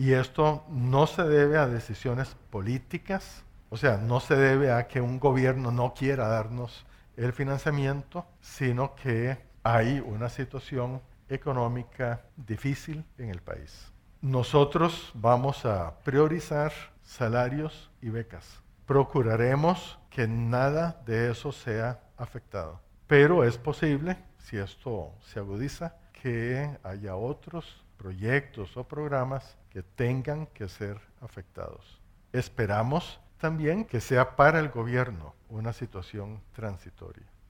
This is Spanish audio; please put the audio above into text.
Y esto no se debe a decisiones políticas, o sea, no se debe a que un gobierno no quiera darnos el financiamiento, sino que hay una situación económica difícil en el país. Nosotros vamos a priorizar salarios y becas. Procuraremos que nada de eso sea afectado. Pero es posible, si esto se agudiza, que haya otros proyectos o programas que tengan que ser afectados. Esperamos también que sea para el gobierno una situación transitoria.